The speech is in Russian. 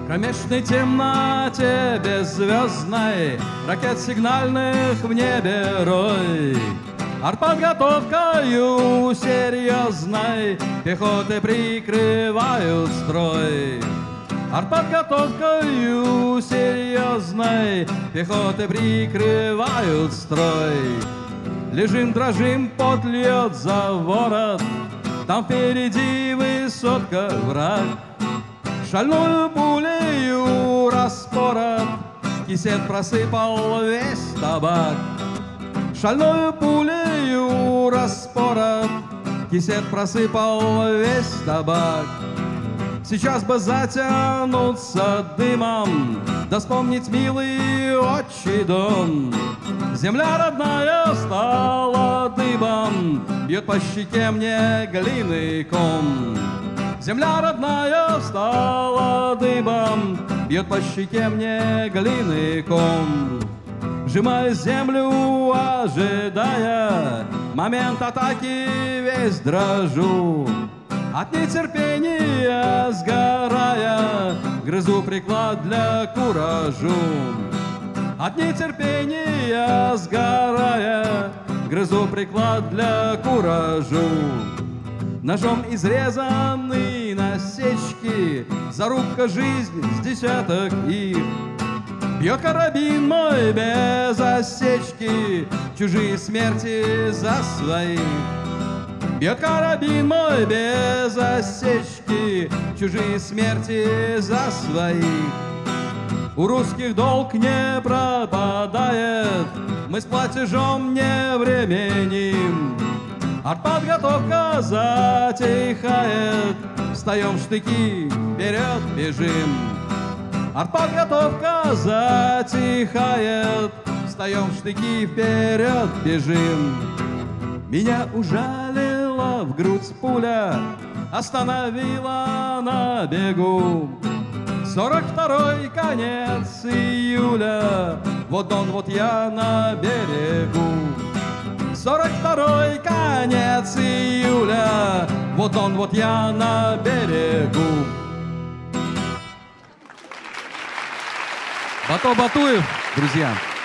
В кромешной темноте беззвездной ракет сигнальных в небе рой. Артподготовкою серьезной пехоты прикрывают строй. Артподготовкою серьезной пехоты прикрывают строй. Лежим, дрожим, пот льет за ворот, там впереди высотка враг. Шальную пулею распорот, кисет просыпал весь табак. Шальную пулею распорот, кисет просыпал весь табак. Сейчас бы затянуться дымом, да вспомнить милый отчий дом. Земля родная стала дыбом, бьет по щеке мне глиной ком. Земля родная стала дыбом, бьет по щеке мне глиной ком. Сжимаю землю, ожидая момент атаки, весь дрожу. От нетерпения сгорая, грызу приклад для куражу. От нетерпения сгорая, грызу приклад для куражу. Ножом изрезаны насечки, зарубка жизнь с десяток их. Бьет карабин мой без осечки, чужие смерти за своих. Бьет карабин мой без осечки, чужие смерти за своих. У русских долг не пропадает, мы с платежом не временим. Артподготовка затихает, встаем в штыки, вперед бежим. Артподготовка затихает, встаем в штыки, вперед бежим. Меня ужалила в грудь пуля, остановила на бегу. 42-й конец июля, вот он, вот я на берегу. 42-й конец июля, вот он, вот я на берегу. Бато Батуев, друзья.